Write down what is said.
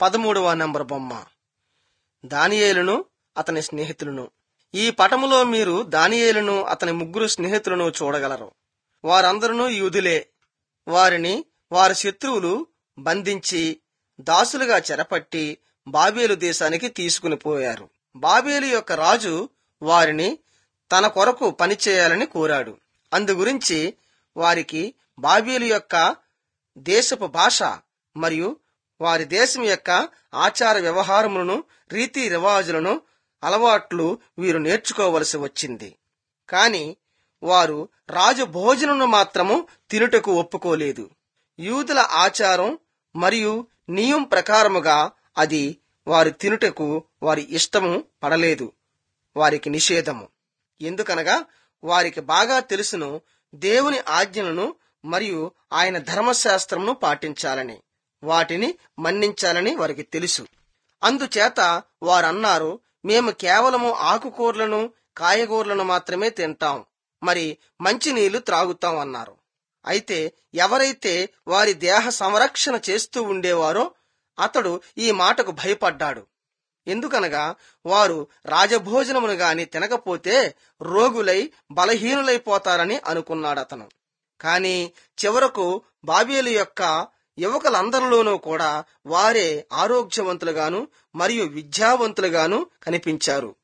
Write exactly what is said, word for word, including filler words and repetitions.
పదమూడవ నంబర్ బొమ్మ. దానియేలును అతని స్నేహితులను. ఈ పటములో మీరు దానియేలును అతని ముగ్గురు స్నేహితులను చూడగలరు. వారందరూ యూదులే. వారిని వారి శత్రువులు బంధించి దాసులుగా చెరపట్టి బాబేలు దేశానికి తీసుకుని పోయారు. బాబేలు యొక్క రాజు వారిని తన కొరకు పనిచేయాలని కోరాడు. అందుగురించి వారికి బాబేలు యొక్క దేశపు భాష మరియు వారి దేశం యొక్క ఆచార వ్యవహారములను, రీతి రివాజులను, అలవాట్లు వీరు నేర్చుకోవలసి వచ్చింది. కాని వారు రాజు భోజనమును మాత్రము తినుటకు ఒప్పుకోలేదు. యూదుల ఆచారం మరియు నియమం ప్రకారముగా అది వారి తినుటకు వారి ఇష్టము పడలేదు. వారికి నిషేధము. ఎందుకనగా వారికి బాగా తెలుసును దేవుని ఆజ్ఞలను మరియు ఆయన ధర్మశాస్త్రమును పాటించాలని, వాటిని మన్నించాలని వారికి తెలుసు. అందుచేత వారన్నారు, మేము కేవలము ఆకుకూరలను, కాయగూరలను మాత్రమే తింటాం, మరి మంచినీళ్లు త్రాగుతాం అన్నారు. అయితే ఎవరైతే వారి దేహ సంరక్షణ చేస్తూ ఉండేవారో అతడు ఈ మాటకు భయపడ్డాడు. ఎందుకనగా వారు రాజభోజనమును గాని తినకపోతే రోగులై బలహీనులైపోతారని అనుకున్నాడతను. కాని చివరకు బాబేలు యొక్క యువకులందరిలోనూ కూడా వారే ఆరోగ్యవంతులుగాను మరియు విద్యావంతులుగాను కనిపించారు.